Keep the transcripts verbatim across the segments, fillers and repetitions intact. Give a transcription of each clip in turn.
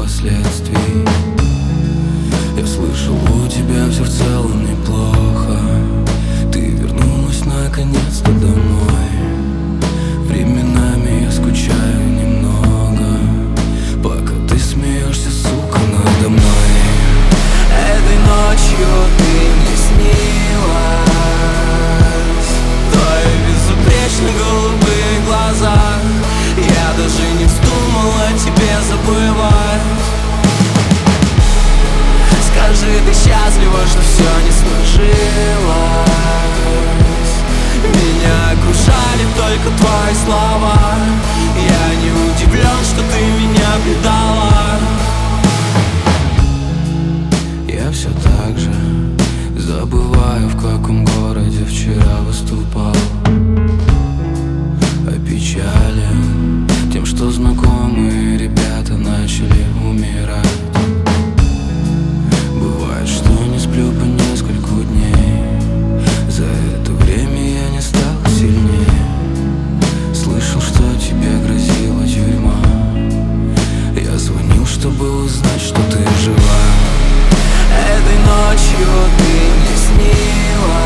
последствий. Я слышал, у тебя все в целом неплохо. Ты вернулась наконец-то домой. Временами я скучаю немного, пока ты смеешься, сука, надо мной. Этой ночью ты мне снилась. Твои безупречно голубые глаза. Я даже не вздумал о тебе забывать. Скажи, ты счастлива, что все не сложилось? Меня окружали только твои слова. Я не удивлен, что ты меня предала. Я все так же забываю, в каком городе вчера выступал. Опечален тем, что знакомые ребята начали умирать. Бывает, что не сплю по нескольку дней. За это время я не стал сильнее. Слышал, что тебе грозила тюрьма. Я звонил, чтобы узнать, что ты жива. Этой ночью ты мне снилась.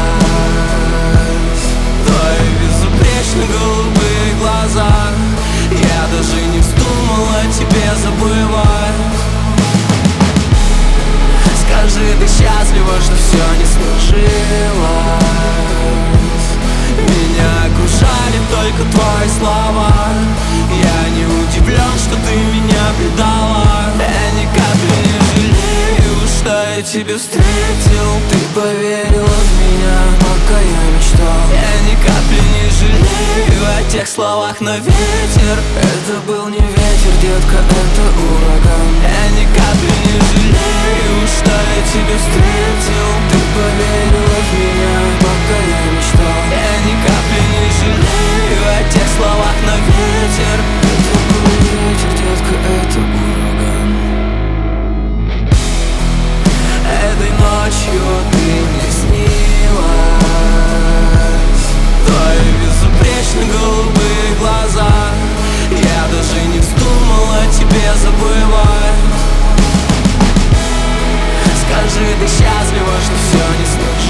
Твои безупречно голубые глаза. Я даже не вздумал о тебе забывать. Скажи, ты счастлива, что все не сложилось? Меня окружали только твои слова. Я не удивлен, что ты меня предала. Я ни капли не жалею, что я тебя встретил. Ты поверила в меня, пока я мечтал. Я ни капли не жалею о тех словах, но ветер — это был не ветер, детка, это ураган. Я ни капли не жалею, что я тебя встретил. Ты поверила в меня, пока я мечтал. Я ни капли не жалею о тех словах, но ветер — это был не ветер, детка, это ураган. Этой ночью ты мне снилась. Твои безупречно голубые глаза. Я даже не вздумал о тебе забывать. Скажи, ты счастлива, что все не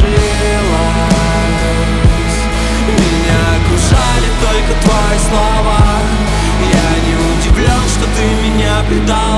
сложилось? Меня окружали только твои слова. Я не удивлен, что ты меня предала.